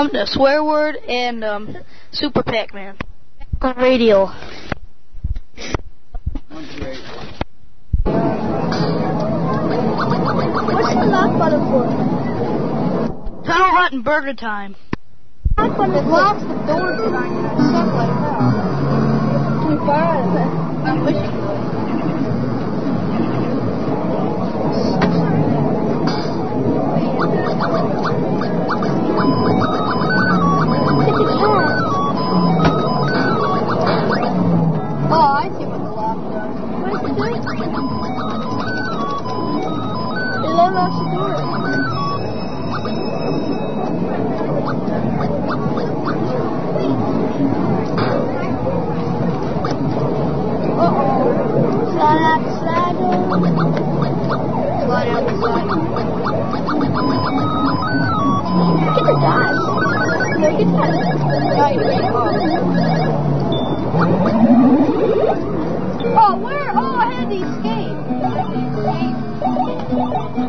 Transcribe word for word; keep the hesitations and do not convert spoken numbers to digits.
Down, a swear word, and um, Super Pac-Man. On radio. What's the lock button for? Tunnel Hut and Burger Time. Lock button it locks the door behind you and stuff like that. Too far out of it. I'm pushing. Oh, I see what the lock does. What is it doing? It unlocks the door. Uh-oh. Slide out the slide door. Slide out the slide door. Get the dice. No, get the dice. Right, right, oh, where? Oh, I had to escape.